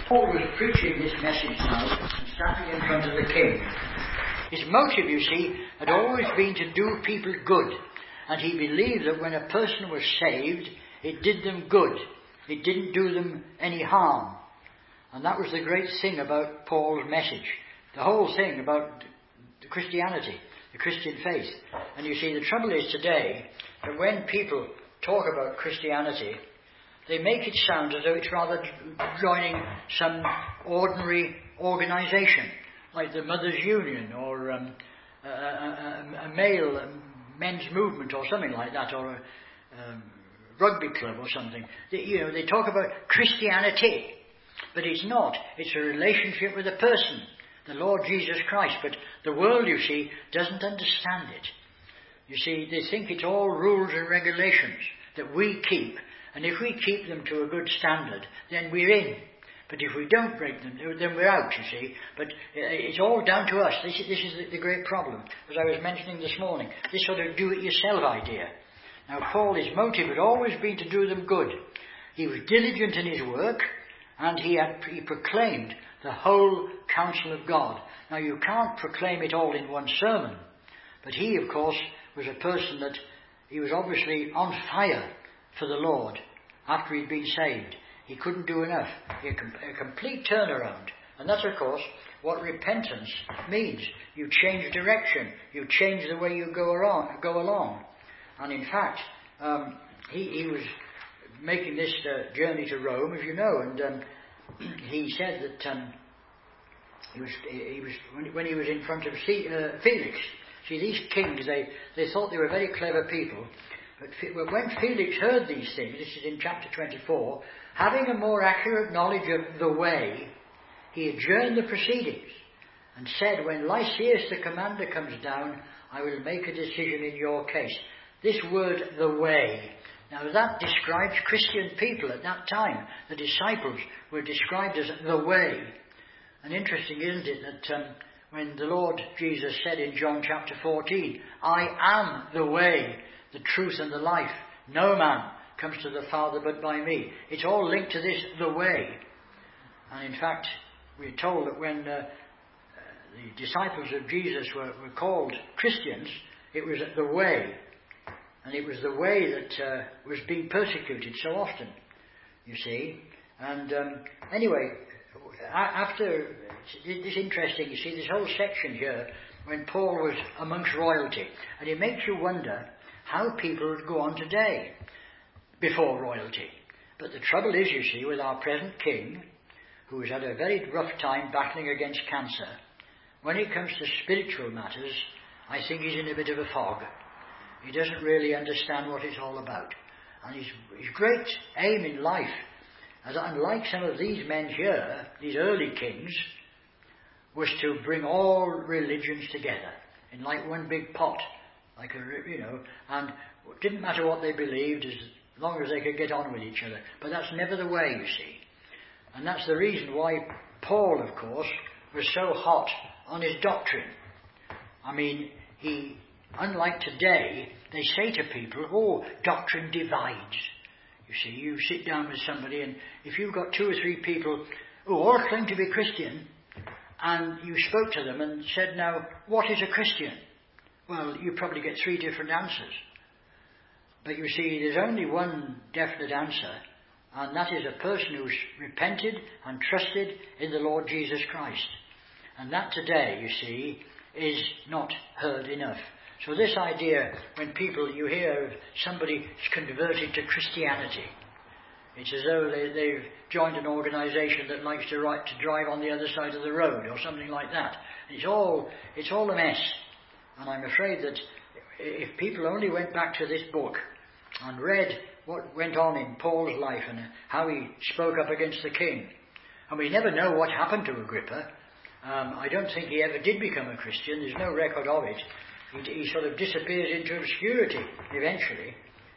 Paul was preaching this message now and standing in front of the king. His motive, you see, had always been to do people good. And he believed that when a person was saved, it did them good. It didn't do them any harm. And that was the great thing about Paul's message. The whole thing about the Christianity, the Christian faith. And you see, the trouble is today that when people talk about Christianity, they make it sound as though it's rather joining some ordinary organisation, like the Mothers' Union or a men's movement or something like that, or a rugby club or something. They talk about Christianity, but it's not. It's a relationship with a person, the Lord Jesus Christ. But the world, you see, doesn't understand it. You see, they think it's all rules and regulations that we keep, and if we keep them to a good standard, then we're in. But if we don't break them, then we're out, you see. But it's all down to us. This is the great problem, as I was mentioning this morning, this sort of do-it-yourself idea. Now, Paul, his motive had always been to do them good. He was diligent in his work, and he proclaimed the whole counsel of God. Now, you can't proclaim it all in one sermon, but he, of course, was a person that he was obviously on fire for the Lord after he'd been saved. He couldn't do enough. He had a complete turnaround. And that's, of course, what repentance means. You change direction. You change the way you go along. And in fact, he was making this journey to Rome, as you know, and he said that when he was in front of Felix. See, these kings, they thought they were very clever people. But when Felix heard these things, this is in chapter 24, having a more accurate knowledge of the way, he adjourned the proceedings and said, when Lysias the commander comes down, I will make a decision in your case. This word, the way, now that describes Christian people at that time. The disciples were described as the way. And interesting, isn't it, that when the Lord Jesus said in John chapter 14, I am the way, the truth and the life. No man comes to the Father but by me. It's all linked to this, the way. And in fact, we're told that when the disciples of Jesus were called Christians, it was the way. And it was the way that was being persecuted so often, you see. And anyway, after, it's interesting, you see, this whole section here, when Paul was amongst royalty, and it makes you wonder how people would go on today before royalty. But the trouble is, you see, with our present king, who has had a very rough time battling against cancer, when it comes to spiritual matters, I think he's in a bit of a fog. He doesn't really understand what it's all about. And his great aim in life, as unlike some of these men here, these early kings, was to bring all religions together in like one big pot. And it didn't matter what they believed as long as they could get on with each other. But that's never the way, you see. And that's the reason why Paul, of course, was so hot on his doctrine. I mean, unlike today, they say to people, doctrine divides. You see, you sit down with somebody, and if you've got 2 or 3 people who all claim to be Christian, and you spoke to them and said, now, what is a Christian? Well, you probably get 3 different answers. But you see, there's only one definite answer, and that is a person who's repented and trusted in the Lord Jesus Christ. And that today, you see, is not heard enough. So this idea, when you hear of somebody converted to Christianity, it's as though they've joined an organisation that likes to drive on the other side of the road or something like that. It's all a mess. And I'm afraid that if people only went back to this book and read what went on in Paul's life and how he spoke up against the king, and we never know what happened to Agrippa. I don't think he ever did become a Christian. There's no record of it. He sort of disappears into obscurity eventually.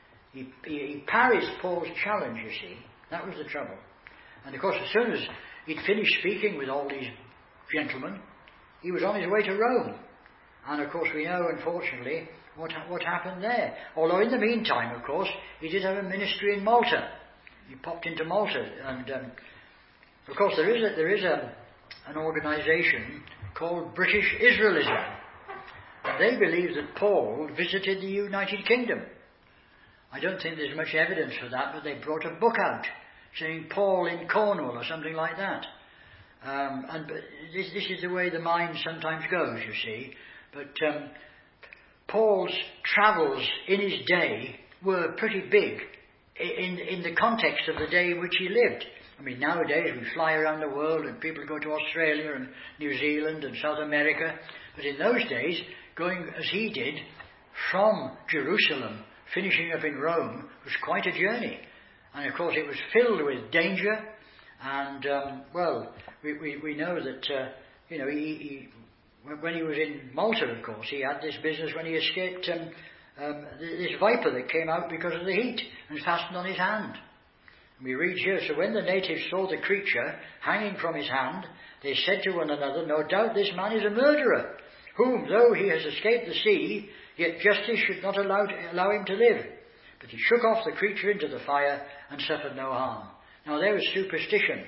He parries Paul's challenge, you see. That was the trouble. And of course, as soon as he'd finished speaking with all these gentlemen, he was on his way to Rome. And of course we know, unfortunately, what happened there. Although in the meantime, of course, he did have a ministry in Malta. He popped into Malta, and Of course, there is an organisation called British Israelism. And they believe that Paul visited the United Kingdom. I don't think there's much evidence for that, but they brought a book out saying Paul in Cornwall or something like that. But this is the way the mind sometimes goes, you see. But Paul's travels in his day were pretty big in the context of the day in which he lived. I mean, nowadays we fly around the world and people go to Australia and New Zealand and South America. But in those days, going as he did from Jerusalem, finishing up in Rome, was quite a journey. And of course it was filled with danger. And, we know that, when he was in Malta, of course, he had this business when he escaped this viper that came out because of the heat and fastened on his hand. And we read here, so when the natives saw the creature hanging from his hand, they said to one another, no doubt this man is a murderer, whom, though he has escaped the sea, yet justice should not allow him to live. But he shook off the creature into the fire and suffered no harm. Now there was superstition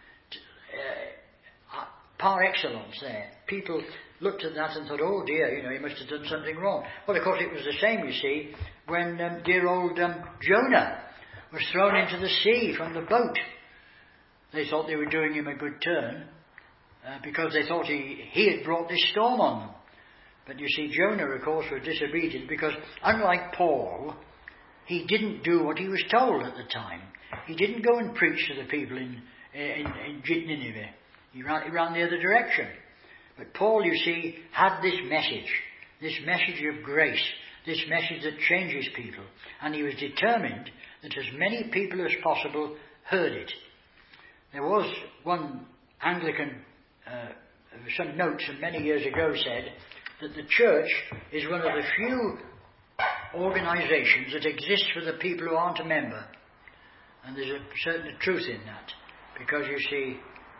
par excellence there. People looked at that and thought, oh dear, he must have done something wrong. Well, of course, it was the same, you see, when dear old Jonah was thrown into the sea from the boat. They thought they were doing him a good turn because they thought he had brought this storm on them. But you see, Jonah, of course, was disobedient because, unlike Paul, he didn't do what he was told at the time. He didn't go and preach to the people in Nineveh. He ran the other direction. But Paul, you see, had this message of grace, this message that changes people. And he was determined that as many people as possible heard it. There was one Anglican, some notes from many years ago said that the church is one of the few organisations that exists for the people who aren't a member. And there's a certain truth in that. Because you see,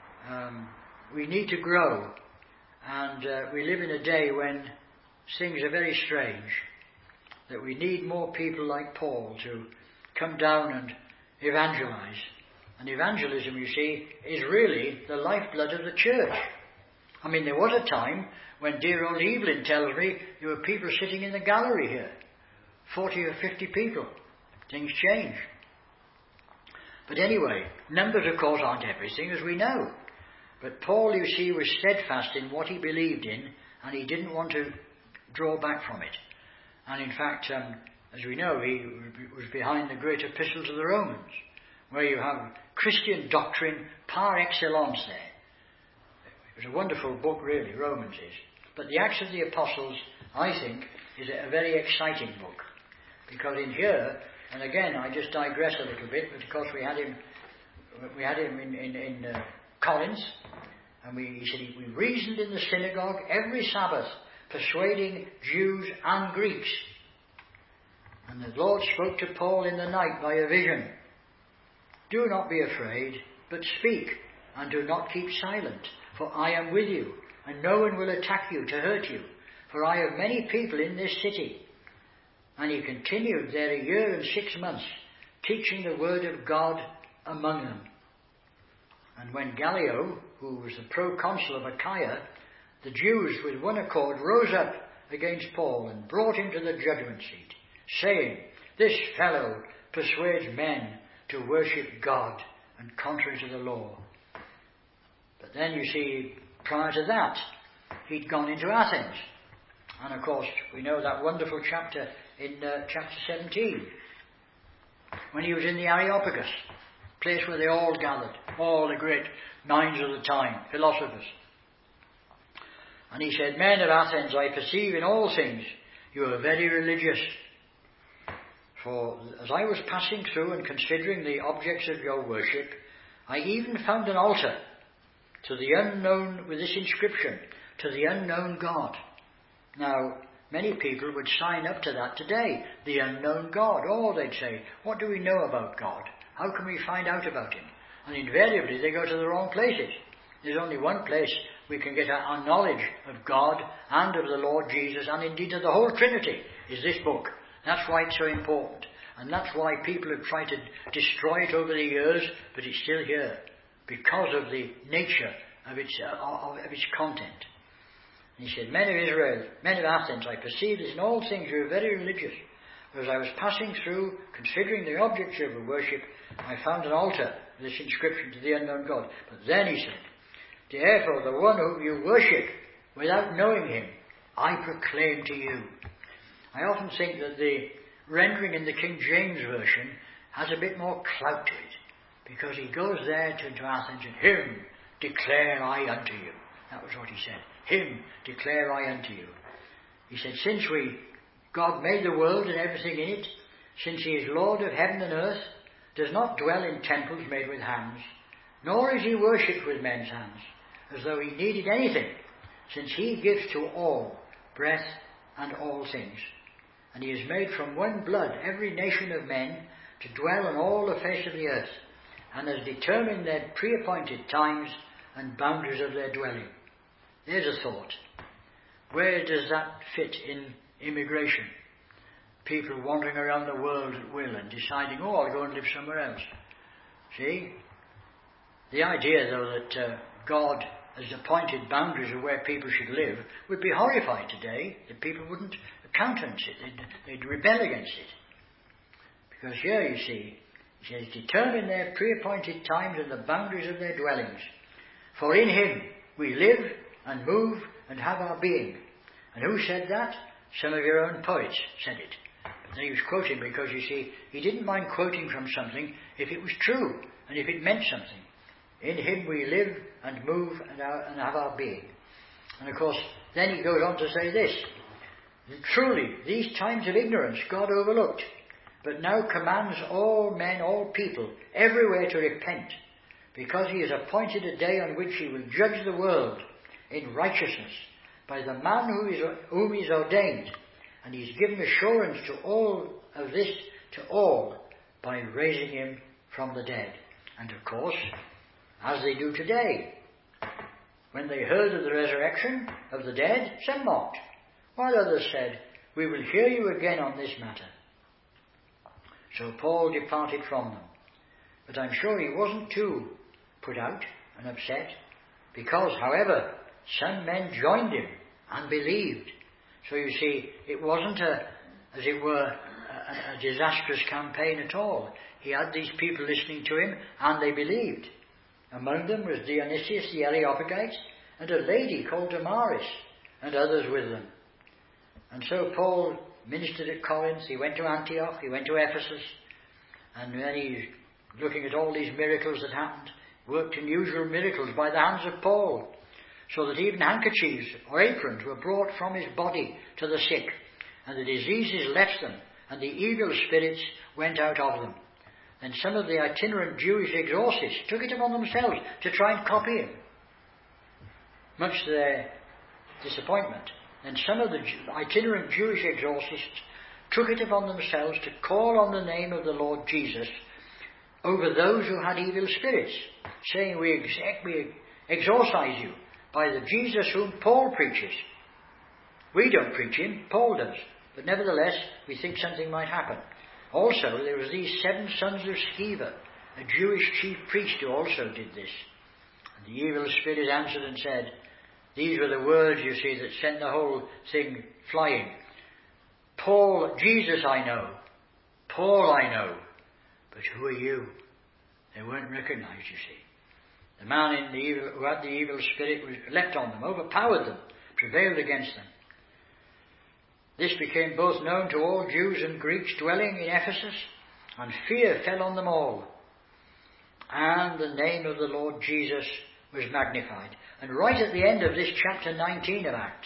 we need to grow. And we live in a day when things are very strange. That we need more people like Paul to come down and evangelise. And evangelism, you see, is really the lifeblood of the church. I mean, there was a time when dear old Evelyn tells me there were people sitting in the gallery here. 40 or 50 people. Things change. But anyway, numbers of course aren't everything, as we know. But Paul, you see, was steadfast in what he believed in, and he didn't want to draw back from it. And in fact, as we know, he was behind the great epistle to the Romans, where you have Christian doctrine par excellence there. It was a wonderful book, really, Romans is. But the Acts of the Apostles, I think, is a very exciting book. Because in here, and again, I just digress a little bit, but of course we had him in Corinth, and he said we reasoned in the synagogue every Sabbath, persuading Jews and Greeks. And the Lord spoke to Paul in the night by a vision. Do not be afraid, but speak, and do not keep silent, for I am with you, and no one will attack you to hurt you, for I have many people in this city. And he continued there 1 year and 6 months, teaching the word of God among them. And when Gallio, who was the proconsul of Achaia, the Jews with one accord rose up against Paul and brought him to the judgment seat, saying, this fellow persuades men to worship God and contrary to the law. But then you see, prior to that, he'd gone into Athens. And of course, we know that wonderful chapter in chapter 17, when he was in the Areopagus, place where they all gathered, all the great minds of the time, philosophers. And he said, men of Athens, I perceive in all things you are very religious. For as I was passing through and considering the objects of your worship, I even found an altar to the unknown, with this inscription, to the unknown God. Now, many people would sign up to that today, the unknown God. Oh, they'd say, what do we know about God? How can we find out about him? And invariably they go to the wrong places. There's only one place we can get our knowledge of God and of the Lord Jesus, and indeed of the whole Trinity, is this book. That's why it's so important. And that's why people have tried to destroy it over the years, but it's still here. because of the nature of its content. And he said, Men of Israel, men of Athens, I perceive that in all things you are very religious. For as I was passing through, considering the objects of your worship, I found an altar with this inscription to the unknown God. But then he said, Therefore the one whom you worship without knowing him, I proclaim to you. I often think that the rendering in the King James Version has a bit more clout to it, because he goes there to Athens and him declare I unto you. That was what he said. Him declare I unto you. He said, since God made the world and everything in it, since he is Lord of heaven and earth, does not dwell in temples made with hands, nor is he worshipped with men's hands, as though he needed anything, since he gives to all breath and all things. And he has made from one blood every nation of men to dwell on all the face of the earth, and has determined their pre-appointed times and boundaries of their dwelling. There's a thought. Where does that fit in immigration? People wandering around the world at will and deciding, I'll go and live somewhere else. See? The idea, though, that God has appointed boundaries of where people should live would be horrified today, that people wouldn't countenance it. They'd rebel against it. Because here, you see, he says, determine their pre-appointed times and the boundaries of their dwellings. For in him we live and move and have our being. And who said that? Some of your own poets said it. But then he was quoting because, you see, he didn't mind quoting from something if it was true and if it meant something. In him we live and move and have our being. And of course, then he goes on to say this. Truly, these times of ignorance God overlooked, but now commands all men, all people, everywhere to repent, because he has appointed a day on which he will judge the world in righteousness by the man whom he has ordained, and he's given assurance to all of this to all by raising him from the dead. And of course, as they do today, when they heard of the resurrection of the dead, some mocked, while others said, we will hear you again on this matter. So Paul departed from them. But I'm sure he wasn't too put out and upset, because, however, some men joined him and believed. So you see, it wasn't as it were, a disastrous campaign at all. He had these people listening to him, and they believed. Among them was Dionysius the Areopagite, and a lady called Damaris, and others with them. And so Paul ministered at Corinth, he went to Antioch, he went to Ephesus, and then he's looking at all these miracles that happened, worked unusual miracles by the hands of Paul, so that even handkerchiefs or aprons were brought from his body to the sick, and the diseases left them, and the evil spirits went out of them. Then some of the itinerant Jewish exorcists took it upon themselves to try and copy him, much to their disappointment. And some of the itinerant Jewish exorcists took it upon themselves to call on the name of the Lord Jesus over those who had evil spirits, saying, we exorcise you by the Jesus whom Paul preaches. We don't preach him, Paul does. But nevertheless, we think something might happen. Also, there was these 7 sons of Sceva, a Jewish chief priest who also did this. And the evil spirit answered and said, these were the words, you see, that sent the whole thing flying. Paul, Jesus I know. Paul I know. But who are you? They weren't recognized, you see. The man who had the evil spirit leapt on them, overpowered them, prevailed against them. This became both known to all Jews and Greeks dwelling in Ephesus, and fear fell on them all. And the name of the Lord Jesus was magnified. And right at the end of this chapter 19 of Acts,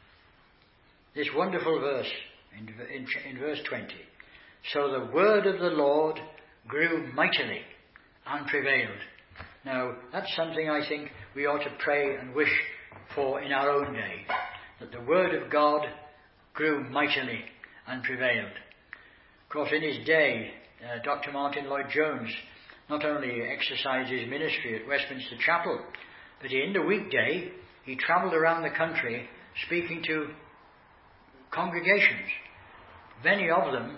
this wonderful verse, in verse 20, so the word of the Lord grew mightily and prevailed. Now, that's something I think we ought to pray and wish for in our own day, that the word of God grew mightily and prevailed. Of course, in his day, Dr. Martin Lloyd-Jones not only exercised his ministry at Westminster Chapel, but in the weekday he travelled around the country speaking to congregations, many of them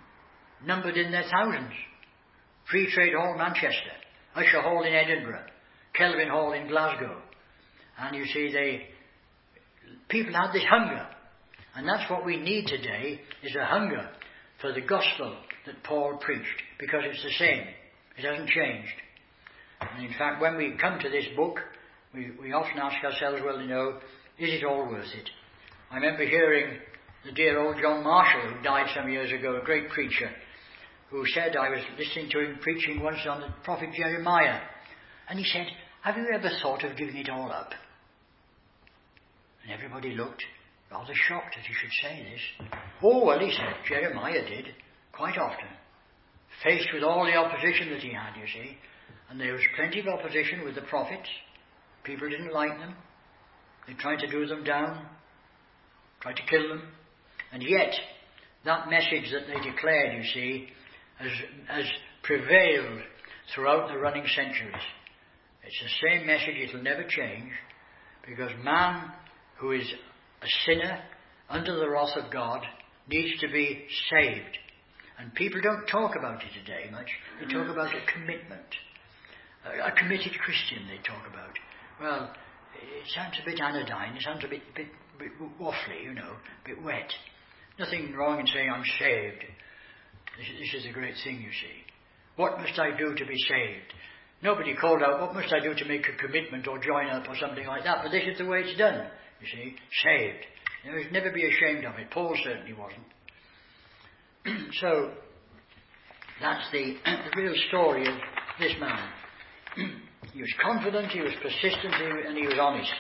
numbered in their thousands. Free Trade Hall, Manchester, Usher Hall in Edinburgh, Kelvin Hall in Glasgow. And you see, people had this hunger. And that's what we need today, is a hunger for the gospel that Paul preached, because it's the same. It hasn't changed. And in fact, when we come to this book, we often ask ourselves, well, is it all worth it? I remember hearing the dear old John Marshall, who died some years ago, a great preacher, who said, I was listening to him preaching once on the prophet Jeremiah, and he said, have you ever thought of giving it all up? And everybody looked rather shocked that he should say this. Oh, well, he said, Jeremiah did, quite often. Faced with all the opposition that he had, you see. And there was plenty of opposition with the prophets. People didn't like them. They tried to do them down, tried to kill them. And yet, that message that they declared, you see, has prevailed throughout the running centuries. It's the same message, it'll never change, because man who is a sinner under the wrath of God needs to be saved. And people don't talk about it today much. They talk about a commitment. A committed Christian they talk about. Well, it sounds a bit anodyne, it sounds a bit waffly, a bit wet. Nothing wrong in saying I'm saved. This is a great thing, you see. What must I do to be saved? Nobody called out, what must I do to make a commitment or join up or something like that? But this is the way it's done, you see. Saved. You must never be ashamed of it. Paul certainly wasn't. So, that's the real story of this man. He was confident, he was persistent, and he was honest.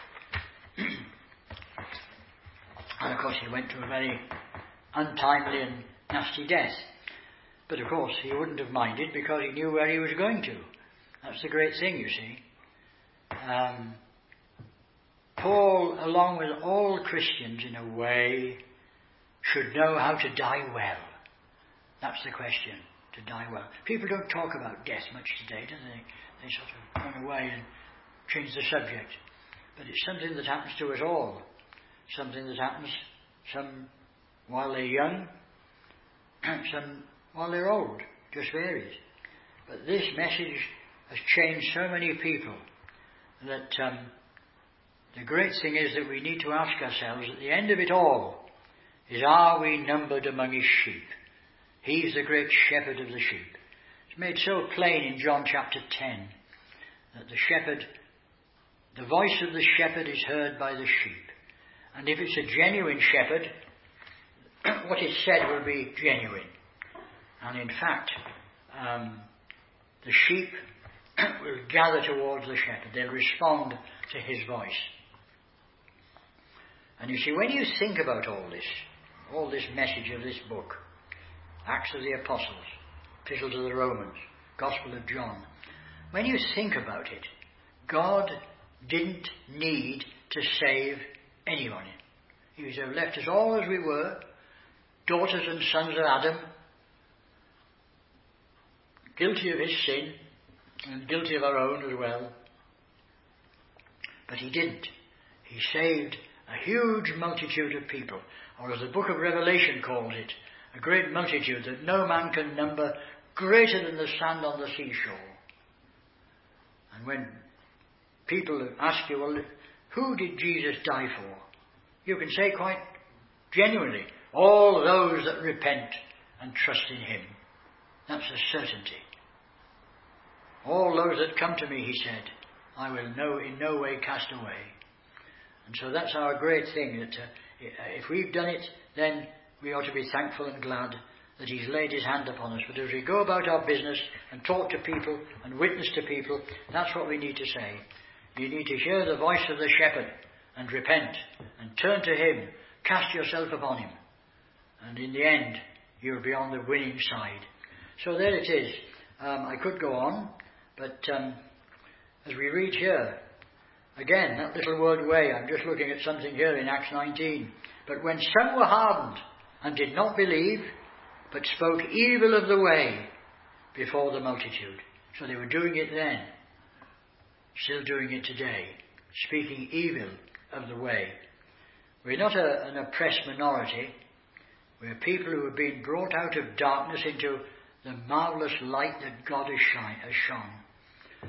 And of course he went to a very untimely and nasty death. But of course he wouldn't have minded, because he knew where he was going to. That's the great thing, you see. Paul, along with all Christians in a way, should know how to die well. That's the question, to die well. People don't talk about death much today, do they? They sort of run away and change the subject. But it's something that happens to us all. Something that happens some while they're young, some while they're old. Just varies. But this message has changed so many people that the great thing is that we need to ask ourselves at the end of it all is, are we numbered among his sheep? He's the great shepherd of the sheep. It's made so plain in John chapter 10 that the voice of the shepherd is heard by the sheep. And if it's a genuine shepherd, what is said will be genuine. And in fact, the sheep will gather towards the shepherd. They'll respond to his voice. And you see, when you think about all this message of this book, Acts of the Apostles, Epistle to the Romans, Gospel of John, when you think about it, God didn't need to save anyone. He would have left us all as we were, daughters and sons of Adam, guilty of his sin, and guilty of our own as well. But he didn't. He saved a huge multitude of people, or as the book of Revelation calls it, a great multitude that no man can number, greater than the sand on the seashore. And when people ask you, well, who did Jesus die for? You can say quite genuinely, all those that repent and trust in him. That's a certainty. All those that come to me, he said, I will in no way cast away. And so that's our great thing, that if we've done it, then we ought to be thankful and glad that he's laid his hand upon us. But as we go about our business and talk to people and witness to people, that's what we need to say. You need to hear the voice of the shepherd and repent and turn to him. Cast yourself upon him. And in the end, you'll be on the winning side. So there it is. I could go on, but as we read here, again, that little word way, I'm just looking at something here in Acts 19. But when some were hardened and did not believe, but spoke evil of the way before the multitude. So they were doing it then, still doing it today, speaking evil of the way. We're not an oppressed minority. We're people who have been brought out of darkness into the marvellous light that God has shone.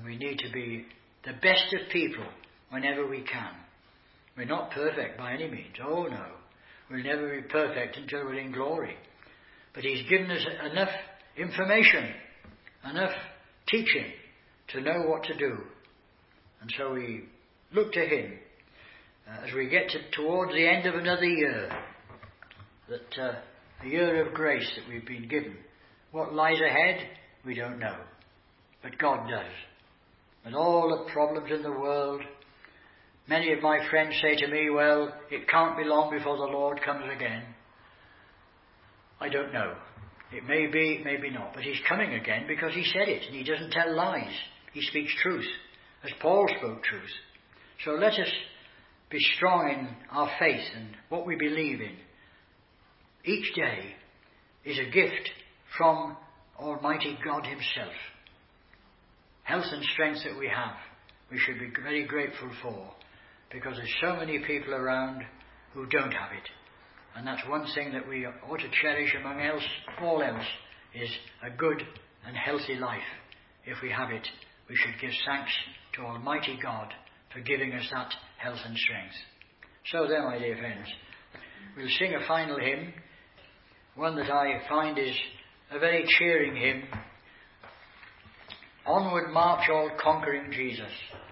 And we need to be the best of people whenever we can. We're not perfect by any means. Oh no. We'll never be perfect until we're in glory. But He's given us enough information, enough teaching to know what to do. And so we look to Him as we get towards the end of another year, that the year of grace that we've been given. What lies ahead, we don't know. But God does. And all the problems in the world, many of my friends say to me, well, it can't be long before the Lord comes again. I don't know. It may be, it may be not. But He's coming again because He said it, and He doesn't tell lies. He speaks truth, as Paul spoke truth. So let us be strong in our faith and what we believe in. Each day is a gift from Almighty God Himself. Health and strength that we have, we should be very grateful for, because there's so many people around who don't have it. And that's one thing that we ought to cherish among all else, is a good and healthy life. If we have it, we should give thanks to Almighty God for giving us that health and strength. So then, my dear friends, we'll sing a final hymn, one that I find is a very cheering hymn. Onward march all conquering Jesus.